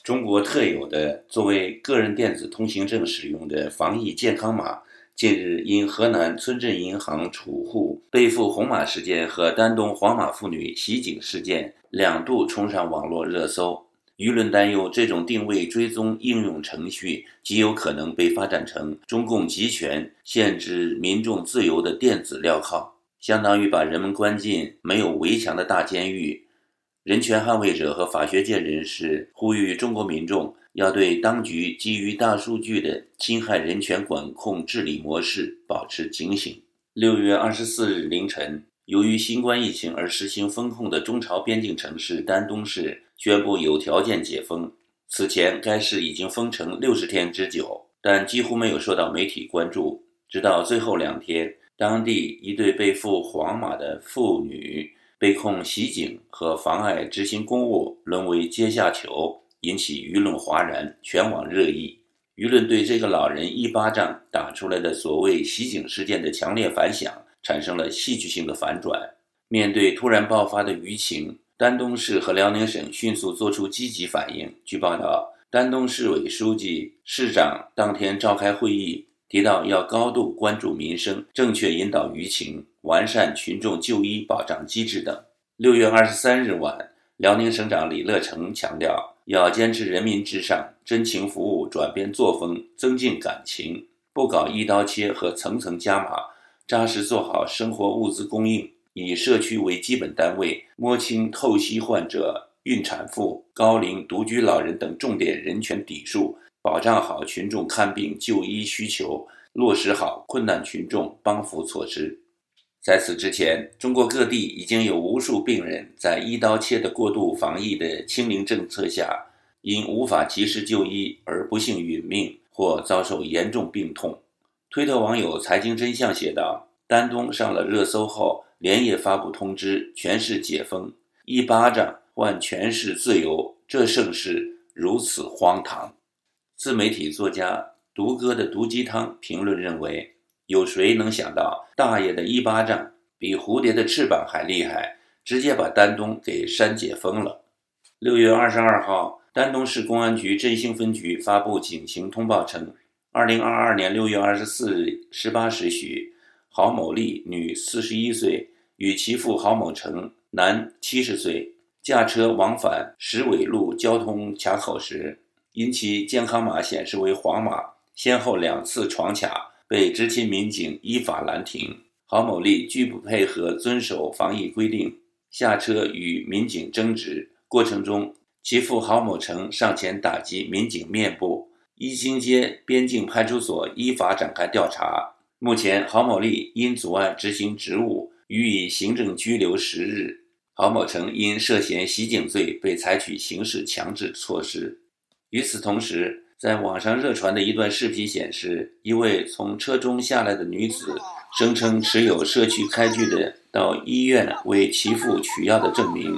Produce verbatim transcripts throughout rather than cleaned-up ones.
中国特有的作为个人电子通行证使用的防疫健康码，近日因河南村镇银行储户背负红码事件和丹东黄码妇女袭警事件两度冲上网络热搜。舆论担忧这种定位追踪应用程序极有可能被发展成中共集权限制民众自由的电子镣铐，相当于把人们关进没有围墙的大监狱。人权捍卫者和法学界人士呼吁中国民众要对当局基于大数据的侵害人权管控治理模式保持警醒。六月二十四日凌晨，由于新冠疫情而实行封控的中朝边境城市丹东市宣布有条件解封。此前该市已经封城六十天之久，但几乎没有受到媒体关注。直到最后两天，当地一对背负黄码的妇女被控袭警和妨碍执行公务，沦为阶下囚，引起舆论哗然，全网热议。舆论对这个老人一巴掌打出来的所谓袭警事件的强烈反响产生了戏剧性的反转。面对突然爆发的舆情，丹东市和辽宁省迅速做出积极反应。据报道，丹东市委书记、市长当天召开会议，提到要高度关注民生，正确引导舆情，完善群众就医保障机制等。六月二十三日晚，辽宁省长李乐成强调，要坚持人民至上，真情服务，转变作风，增进感情，不搞一刀切和层层加码，扎实做好生活物资供应，以社区为基本单位，摸清透析患者、孕产妇、高龄独居老人等重点人权底数，保障好群众看病就医需求，落实好困难群众帮扶措施。在此之前，中国各地已经有无数病人在一刀切的过度防疫的清零政策下，因无法及时就医而不幸殒命或遭受严重病痛。推特网友财经真相写道，丹东上了热搜后，连夜发布通知，全市解封，一巴掌换全市自由，这盛世如此荒唐。自媒体作家独哥的毒鸡汤评论认为，有谁能想到大爷的一巴掌比蝴蝶的翅膀还厉害，直接把丹东给删解封了。六月二十二号，丹东市公安局振兴分局发布警情通报称，二零二二年六月二十四日十八时许，郝某丽女四十一岁与其父郝某成男七十岁驾车往返石尾路交通卡口时，因其健康码显示为黄码，先后两次闯卡，被执勤民警依法拦停。郝某丽拒不配合遵守防疫规定，下车与民警争执，过程中其父郝某成上前打击民警面部，一经街边境派出所依法展开调查。目前郝某丽因阻碍执行职务予以行政拘留十日，郝某成因涉嫌袭警罪被采取刑事强制措施。与此同时，在网上热传的一段视频显示，一位从车中下来的女子声称持有社区开具的到医院为其父取药的证明。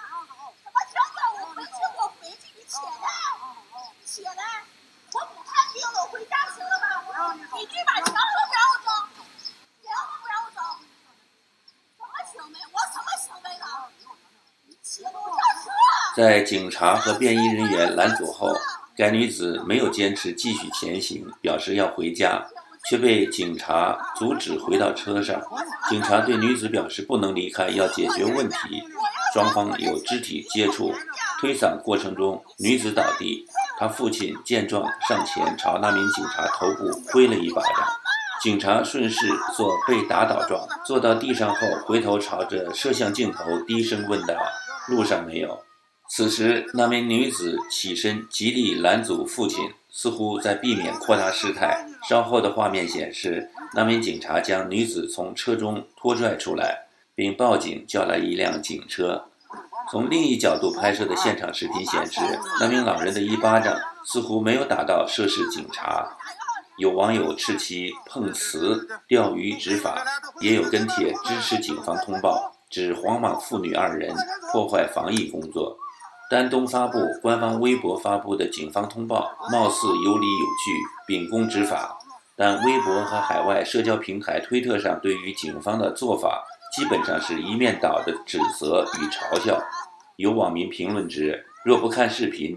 在警察和便衣人员拦阻后，该女子没有坚持继续前行，表示要回家，却被警察阻止回到车上。警察对女子表示不能离开，要解决问题，双方有肢体接触，推搡过程中女子倒地，她父亲见状上前朝那名警察头部挥了一巴掌，警察顺势做被打倒状，坐到地上后回头朝着摄像镜头低声问道，路上没有。此时那名女子起身极力拦阻父亲，似乎在避免扩大事态。稍后的画面显示，那名警察将女子从车中拖拽出来，并报警叫来一辆警车。从另一角度拍摄的现场视频显示，那名老人的一巴掌似乎没有打到涉事警察。有网友斥其碰瓷、钓鱼执法，也有跟帖支持警方通报，指黄码妇女二人破坏防疫工作。丹东发布官方微博发布的警方通报貌似有理有据，秉公执法，但微博和海外社交平台推特上对于警方的做法基本上是一面倒的指责与嘲笑。有网民评论指，若不看视频，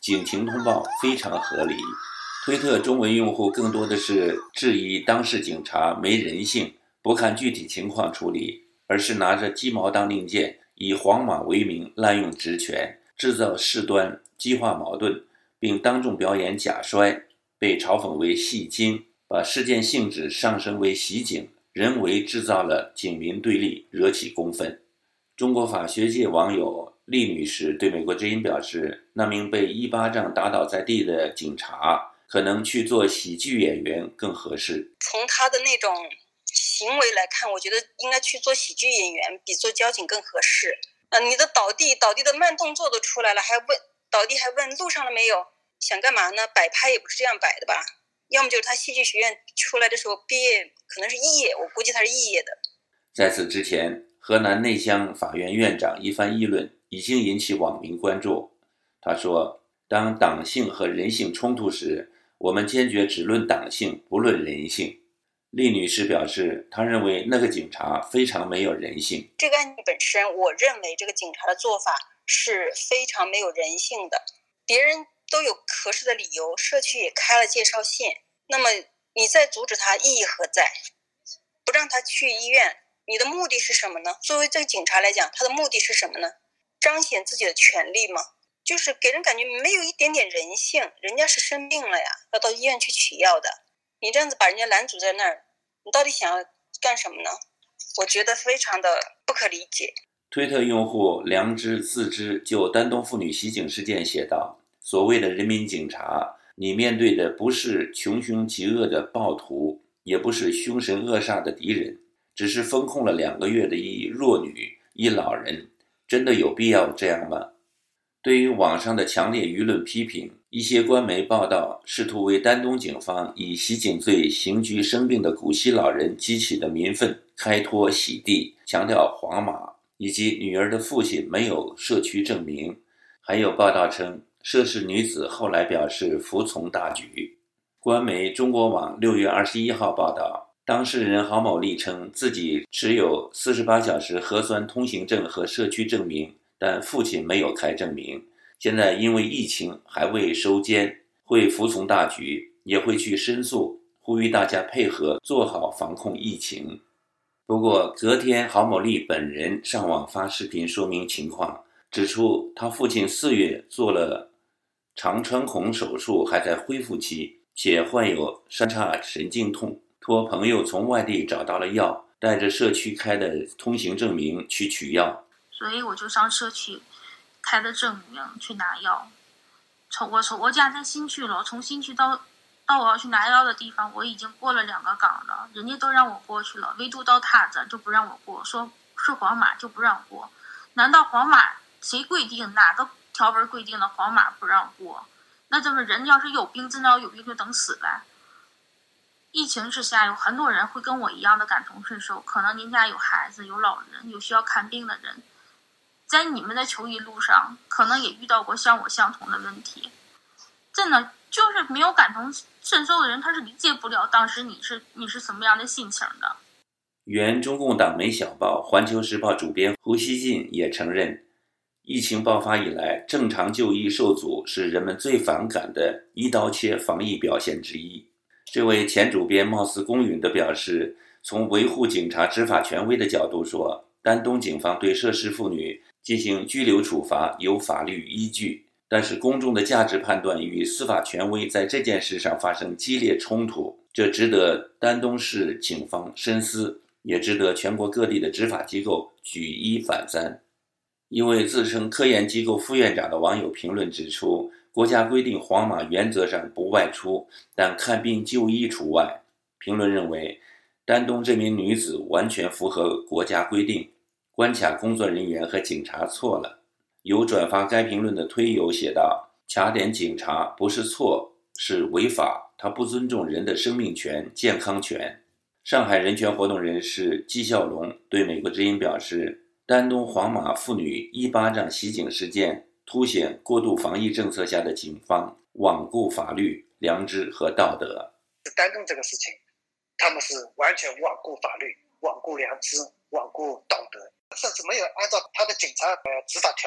警情通报非常合理。推特中文用户更多的是质疑当事警察没人性，不看具体情况处理，而是拿着鸡毛当令箭，以皇马为名滥用职权，制造事端，激化矛盾，并当众表演假摔，被嘲讽为戏精，把事件性质上升为袭警，人为制造了警民对立，惹起公愤。中国法学界网友厉女士对美国之音表示，那名被一巴掌打倒在地的警察可能去做喜剧演员更合适。 从他的那种行为来看，我觉得应该去做喜剧演员比做交警更合适。呃，你的倒地倒地的慢动作都出来了，还问倒地还问路上了没有，想干嘛呢？摆拍也不是这样摆的吧？要么就是他戏剧学院出来的时候毕业可能是肄业，我估计他是肄业的。 在此之前，河南内乡法院院长一番议论已经引起网民关注。他说，当党性和人性冲突时，我们坚决只论党性，不论人性。厉女士表示，她认为那个警察非常没有人性。 这个案件本身，我认为这个警察的做法是非常没有人性的。别人都有合适的理由，社区也开了介绍信，那么你再阻止他意义何在？不让他去医院，你的目的是什么呢？作为这个警察来讲，他的目的是什么呢？彰显自己的权利吗？就是给人感觉没有一点点人性，人家是生病了呀，要到医院去取药的，你这样子把人家拦阻在那儿，你到底想要干什么呢？我觉得非常的不可理解。 推特用户良知自知就丹东妇女袭警事件写道，所谓的人民警察，你面对的不是穷凶极恶的暴徒，也不是凶神恶煞的敌人，只是封控了两个月的一弱女一老人，真的有必要这样吗？对于网上的强烈舆论批评，一些官媒报道试图为丹东警方以袭警罪刑拘生病的古稀老人激起的民愤开脱洗地，强调皇马以及女儿的父亲没有社区证明。还有报道称，涉事女子后来表示服从大局。官媒中国网六月二十一号报道，当事人郝某丽称自己持有四十八小时核酸通行证和社区证明，但父亲没有开证明，现在因为疫情还未收监，会服从大局，也会去申诉，呼吁大家配合做好防控疫情。不过隔天郝某丽本人上网发视频说明情况，指出他父亲四月做了肠穿孔手术，还在恢复期，且患有三叉神经痛，托朋友从外地找到了药，带着社区开的通行证明去取药， 所以我就上社区开的证明去拿药。从我从我家在新区了，从新区到到我要去拿药的地方，我已经过了两个岗了，人家都让我过去了，唯独到他这就不让我过，说是皇马就不让过。难道皇马谁规定哪个条文规定的皇马不让过？那这么人要是有病，真的要有病就等死呗。疫情之下，有很多人会跟我一样的感同身受，可能您家有孩子、有老人、有需要看病的人，在你们的求医路上，可能也遇到过像我相同的问题。真的就是没有感同身受的人，他是理解不了当时你是你是什么样的心情的。 原中共党媒小报《环球时报》主编胡锡进也承认，疫情爆发以来，正常就医受阻是人们最反感的一刀切防疫表现之一。这位前主编貌似公允地表示，从维护警察执法权威的角度说，丹东警方对涉事妇女进行拘留处罚有法律依据，但是公众的价值判断与司法权威在这件事上发生激烈冲突，这值得丹东市警方深思，也值得全国各地的执法机构举一反三。一位自称科研机构副院长的网友评论指出，国家规定皇马原则上不外出，但看病就医除外。评论认为，丹东这名女子完全符合国家规定，关卡工作人员和警察错了。有转发该评论的推友写道，卡点警察不是错，是违法，他不尊重人的生命权、健康权。上海人权活动人士纪孝龙对美国之音表示，丹东皇马妇女一巴掌袭警事件凸显过度防疫政策下的警方罔顾法律、良知和道德。 丹东这个事情，他们是完全罔顾法律、罔顾良知、罔顾道德，甚至没有按照他的警察呃执法条例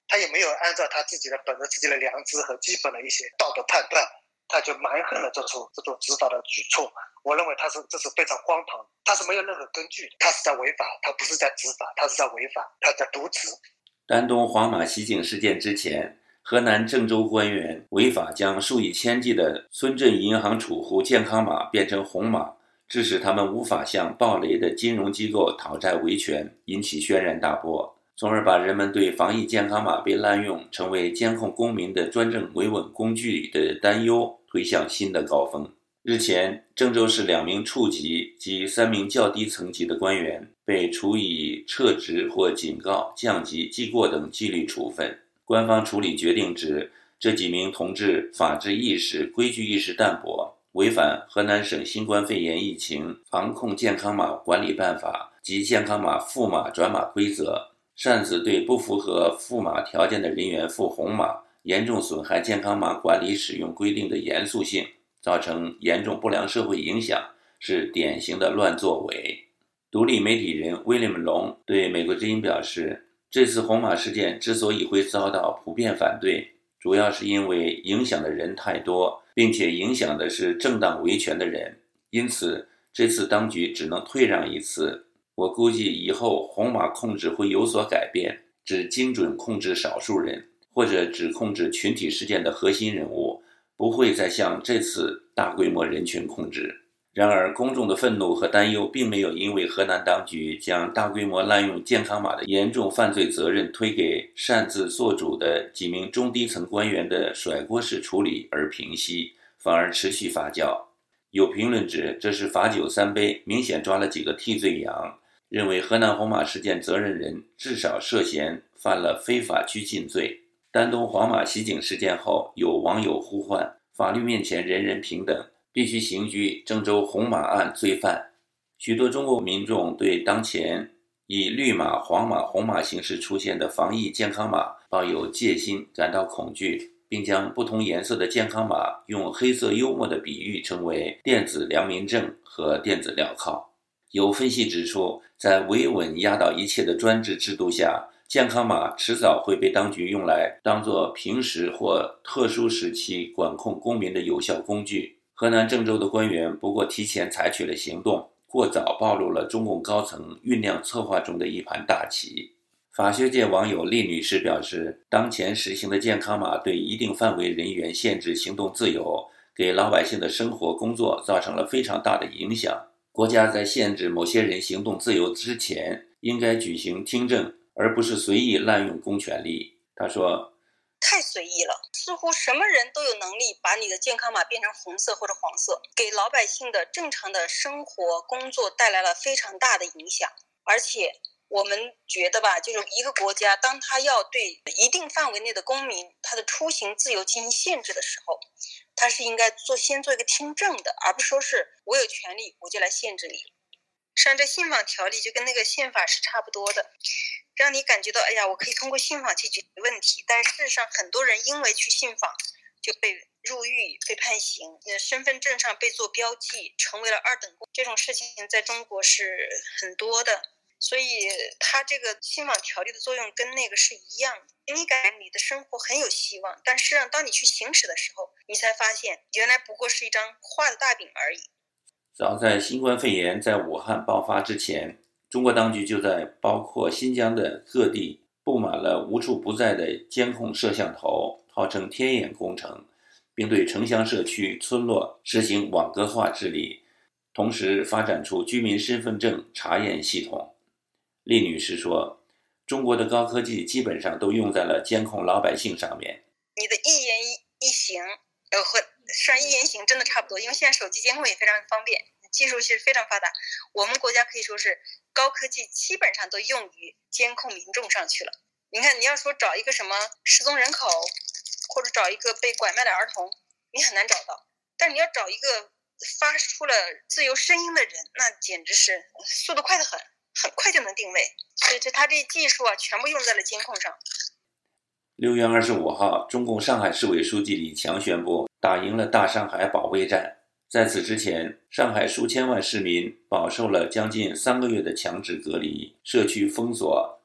他也没有按照他自己的本着自己的良知和基本的一些道德判断，他就蛮横的做出这种执法的举措。我认为他是这是非常荒唐，他是没有任何根据，他是在违法，他不是在执法，他是在违法，他在渎职。 丹东黄码袭警事件之前，河南郑州官员违法将数以千计的村镇银行储户健康码变成红码，致使他们无法向暴雷的金融机构讨债维权，引起轩然大波，从而把人们对防疫健康码被滥用成为监控公民的专政维稳工具的担忧推向新的高峰。日前，郑州市两名处级及三名较低层级的官员被处以撤职或警告、降级、记过等纪律处分。官方处理决定指，这几名同志法治意识、规矩意识淡薄，违反河南省新冠肺炎疫情防控健康码管理办法及健康码赋码转码规则，擅自对不符合赋码条件的人员赋红码，严重损害健康码管理使用规定的严肃性，造成严重不良社会影响，是典型的乱作为。独立媒体人威廉姆·龙对美国之音表示，这次红码事件之所以会遭到普遍反对，主要是因为影响的人太多，并且影响的是正当维权的人，因此这次当局只能退让一次。我估计以后红码控制会有所改变，只精准控制少数人，或者只控制群体事件的核心人物，不会再像这次大规模人群控制。然而，公众的愤怒和担忧并没有因为河南当局将大规模滥用健康码的严重犯罪责任推给擅自做主的几名中低层官员的甩锅式处理而平息，反而持续发酵。有评论指这是罚酒三杯，明显抓了几个替罪羊，认为河南红码事件责任人至少涉嫌犯了非法拘禁罪。丹东黄码袭警事件后，有网友呼唤法律面前人人平等，必须刑拘郑州红码案罪犯。许多中国民众对当前以绿码、黄码、红码形式出现的防疫健康码抱有戒心，感到恐惧，并将不同颜色的健康码用黑色幽默的比喻称为电子良民证和电子镣铐。有分析指出，在维稳压倒一切的专制制度下，健康码迟早会被当局用来当作平时或特殊时期管控公民的有效工具。河南郑州的官员不过提前采取了行动，过早暴露了中共高层酝酿策划中的一盘大棋。法学界网友厉女士表示，当前实行的健康码对一定范围人员限制行动自由，给老百姓的生活工作造成了非常大的影响。国家在限制某些人行动自由之前，应该举行听证，而不是随意滥用公权力。他说， 太随意了，似乎什么人都有能力把你的健康码变成红色或者黄色，给老百姓的正常的生活工作带来了非常大的影响。而且我们觉得吧，就是一个国家当他要对一定范围内的公民他的出行自由进行限制的时候，他是应该做先做一个听证的，而不是说是我有权利我就来限制你。实际上这信访条例就跟那个宪法是差不多的，让你感觉到哎呀，我可以通过信访去解决问题，但事实上很多人因为去信访就被入狱、被判刑，身份证上被做标记，成为了二等公，这种事情在中国是很多的。所以它这个信访条例的作用跟那个是一样的，你感觉你的生活很有希望，但事实上当你去行使的时候，你才发现原来不过是一张画的大饼而已。 早在新冠肺炎在武汉爆发之前，中国当局就在包括新疆的各地布满了无处不在的监控摄像头，号称天眼工程，并对城乡社区、村落实行网格化治理，同时发展出居民身份证查验系统。厉女士说，中国的高科技基本上都用在了监控老百姓上面。 你的一言一行呃和上一言行真的差不多，因为现在手机监控也非常方便，技术是非常发达，我们国家可以说是高科技基本上都用于监控民众上去了。你看你要说找一个什么失踪人口，或者找一个被拐卖的儿童，你很难找到，但你要找一个发出了自由声音的人，那简直是速度快得很，很快就能定位。所以这他这技术啊全部用在了监控上。 六月二十五号，中共上海市委书记李强宣布打赢了大上海保卫战。在此之前，上海数千万市民饱受了将近三个月的强制隔离、社区封锁、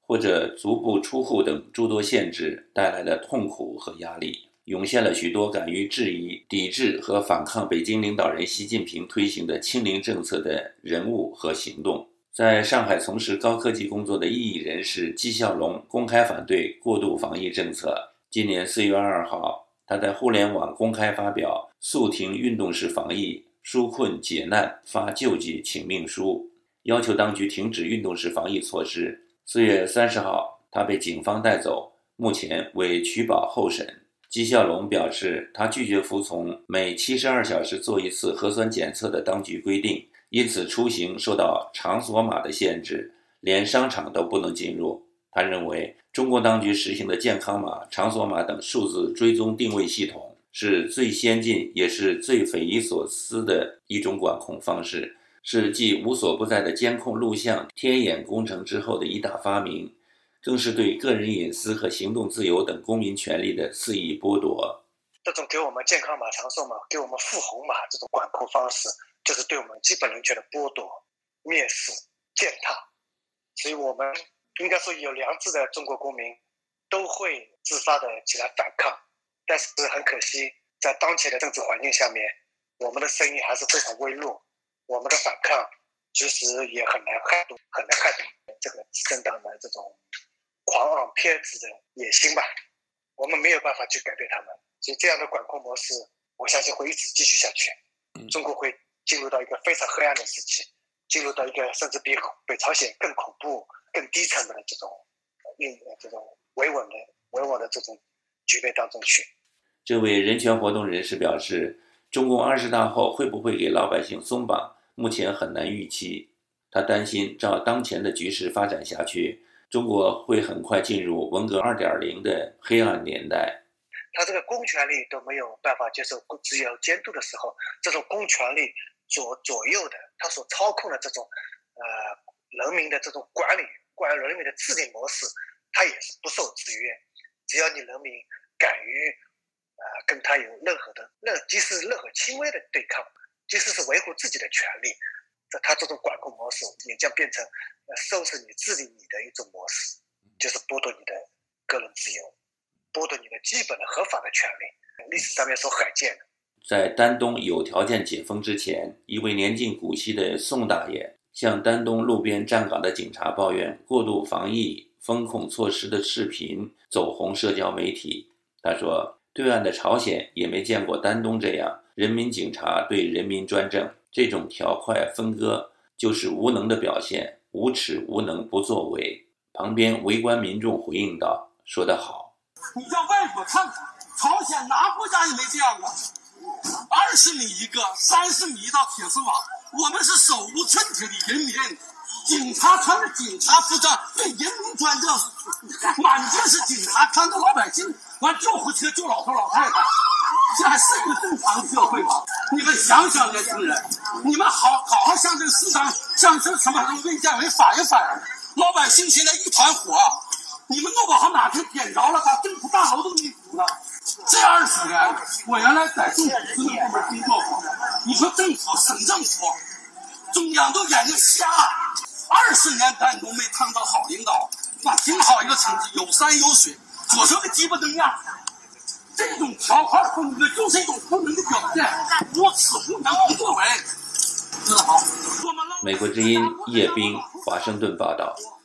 或者足不出户等诸多限制带来的痛苦和压力，涌现了许多敢于质疑、抵制和反抗北京领导人习近平推行的清零政策的人物和行动。在上海从事高科技工作的异议人士纪孝龙公开反对过度防疫政策。今年四月二号，他在互联网公开发表肃停运动式防疫、纾困解难发救济请命书，要求当局停止运动式防疫措施。四月三十号，他被警方带走，目前为取保候审。纪孝龙表示，他拒绝服从每七十二小时做一次核酸检测的当局规定，因此出行受到场所码的限制，连商场都不能进入。他认为，中国当局实行的健康码、场所码等数字追踪定位系统是最先进也是最匪夷所思的一种管控方式，是继无所不在的监控录像天眼工程之后的一大发明，更是对个人隐私和行动自由等公民权利的肆意剥夺。 这种给我们健康码、场所码、给我们赴红码这种管控方式，就是对我们基本人权的剥夺、蔑视、践踏。所以我们应该说有良知的中国公民都会自发的起来反抗，但是很可惜，在当前的政治环境下面，我们的声音还是非常微弱，我们的反抗其实也很难撼动，很难撼动这个执政党的这种狂妄偏执的野心吧。我们没有办法去改变他们，所以这样的管控模式，我相信会一直继续下去。中国会进入到一个非常黑暗的时期，进入到一个甚至比北朝鲜更恐怖、更低层的这种运这种维稳的维稳的这种局面当中去。 这位人权活动人士表示，中共二十大后会不会给老百姓松绑，目前很难预期。他担心照当前的局势发展下去，中国会很快进入文革 二点零 的黑暗年代。 他这个公权力都没有办法接受自由监督的时候，这种公权力左左右的他所操控的这种呃人民的这种管理管人民的治理模式，他也是不受制约。只要你人民敢于呃跟他有任何的任即使任何轻微的对抗，即使是维护自己的权利，他这种管控模式也将变成呃收拾你治理你的一种模式，就是剥夺你的个人自由，剥夺你的基本的合法的权利，历史上面所罕见的。 在丹东有条件解封之前，一位年近古稀的宋大爷向丹东路边站岗的警察抱怨过度防疫风控措施的视频走红社交媒体。他说，对岸的朝鲜也没见过丹东这样人民警察对人民专政，这种条块分割就是无能的表现，无耻无能不作为。旁边围观民众回应道，说得好， 你叫外国看看，朝鲜哪国家也没这样啊，二十米一个，三十米一道铁丝网，我们是手无寸铁的人民，警察穿着警察服装对人民专政，满街是警察看着老百姓，完救护车救老头老太太，这还是一个正常的社会吗？你们想想，年轻人，你们好好好向这个市场，向这什么卫健委反一反，老百姓现在一团火，你们弄不好哪天点着了，把政府大楼都给你堵了。这二十年，我原来在政府司令部门工作过，你说政府、省政府、中央都眼睛瞎，二十年丹东没看到好领导，那挺好一个成绩，有山有水，左手个鸡巴灯样。这种条块分割就是一种无能的表现，无耻无能不作为。知道好。 美国之音叶冰华盛顿报道。